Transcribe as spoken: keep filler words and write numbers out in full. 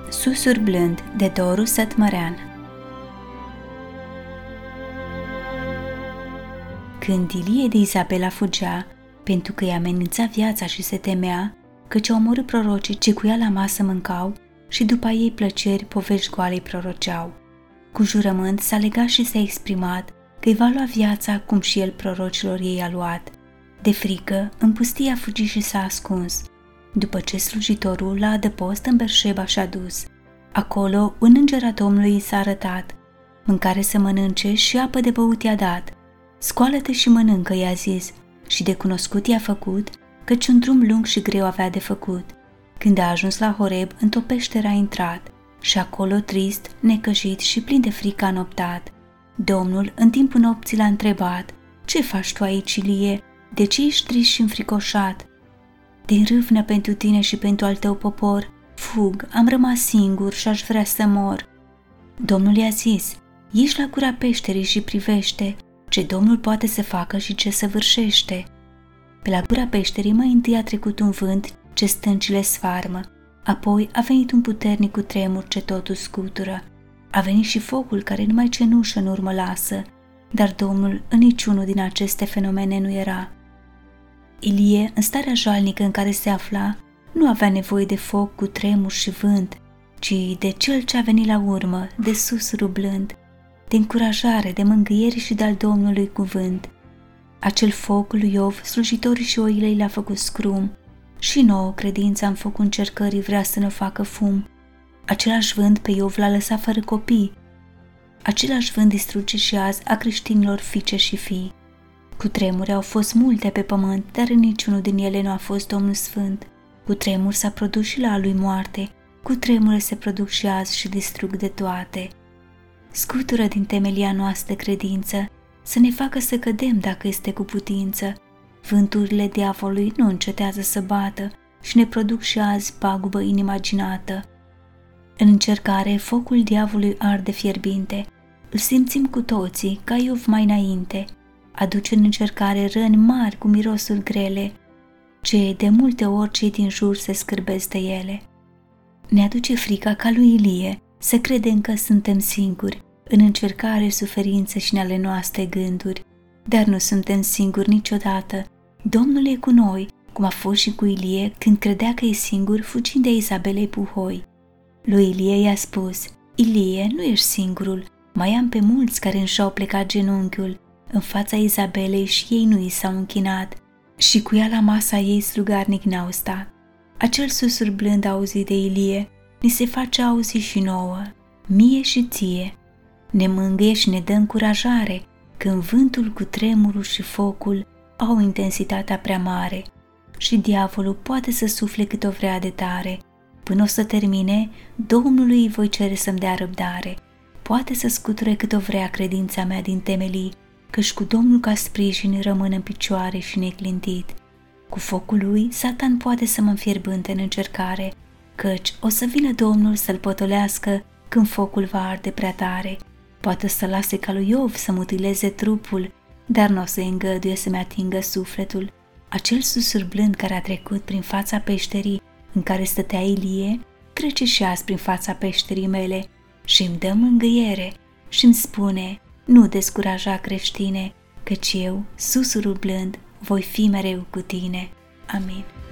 Susur blând de Doru Sătmărean. Când Ilie de Izabela fugea, pentru că îi amenința viața și se temea, căci au omorât prorocii ce cu ea la masă mâncau și după ei plăceri povești goale proroceau. Cu jurământ s-a legat și s-a exprimat că îi va lua viața cum și el prorocilor ei a luat. De frică, în pustie a fugit și s-a ascuns. După ce slujitorul la adăpost în Berșeba și-a dus, acolo un înger a Domnului i s-a arătat. Mâncare să mănânce și apă de băut i-a dat. Scoală-te și mănâncă, i-a zis, și de cunoscut i-a făcut, căci un drum lung și greu avea de făcut. Când a ajuns la Horeb, într-o peșteră a intrat și acolo, trist, necăjit și plin de frică, a noptat. Domnul, în timpul nopții, l-a întrebat: „Ce faci tu aici, Ilie? De ce ești trist și înfricoșat?” „Din râvnă pentru tine și pentru al tău popor, fug, am rămas singur și aș vrea să mor.” Domnul i-a zis: „Ieși la gura peșterii și privește ce Domnul poate să facă și ce săvârșește.” Pe la gura peșterii mai întâi a trecut un vânt ce stâncile sfarmă, apoi a venit un puternic cutremur ce totul scutură. A venit și focul care numai cenușă în urmă lasă, dar Domnul în niciunul din aceste fenomene nu era. Ilie, în starea jalnică în care se afla, nu avea nevoie de foc, cutremur și vânt, ci de cel ce a venit la urmă, de susurul blând, de încurajare, de mângâiere și de-al Domnului cuvânt. Acel foc lui Iov, slujitorii și oile i l-a făcut scrum, și nouă credința în focul încercării vrea să ne facă fum. Același vânt pe Iov l-a lăsat fără copii. Același vânt distruge și azi a creștinilor fiice și fii. Cutremure au fost multe pe pământ, dar în niciunul din ele nu a fost Domnul Sfânt. Cutremur s-a produs și la a lui moarte, cutremure se produc și azi și distrug de toate. Scutură din temelia noastră credință, să ne facă să cădem dacă este cu putință. Vânturile diavolului nu încetează să bată și ne produc și azi pagubă inimaginată. În încercare, focul diavolului arde fierbinte, îl simțim cu toții, ca Iov mai înainte. Aduce în încercare răni mari cu mirosuri grele, ce de multe ori cei din jur se scârbesc de ele. Ne aduce frica ca lui Ilie să credem că suntem singuri, în încercare, suferință și în ale noastre gânduri, dar nu suntem singuri niciodată. Domnul e cu noi, cum a fost și cu Ilie când credea că e singur, fugind de Izabelei puhoi. Lui Ilie i-a spus: „Ilie, nu ești singurul, mai am pe mulți care își au plecat genunchiul în fața Izabelei și ei nu i s-au închinat și cu ea la masa ei slugarnic n-au stat.” Acel susur blând auzit de Ilie ni se face auzi și nouă, mie și ție. Ne mângâie și ne dă încurajare când vântul, cu tremurul și focul au intensitatea prea mare și diavolul poate să sufle cât o vrea de tare. Până o să termine, Domnului îi voi cere să-mi dea răbdare. Poate să scuture cât o vrea credința mea din temelii, căci cu Domnul ca sprijin rămân în picioare și neclintit. Cu focul lui, Satan poate să mă înfierbânte în încercare, căci o să vină Domnul să-l potolească când focul va arde prea tare. Poate să lase ca lui Iov să mutileze trupul, dar nu o să îngăduie să-mi atingă sufletul. Acel susur blând care a trecut prin fața peșterii în care stătea Ilie, trece și azi prin fața peșterii mele și îmi dă mângâiere și îmi spune: „Nu descuraja, creștine, căci eu, susurul blând, voi fi mereu cu tine.” Amin.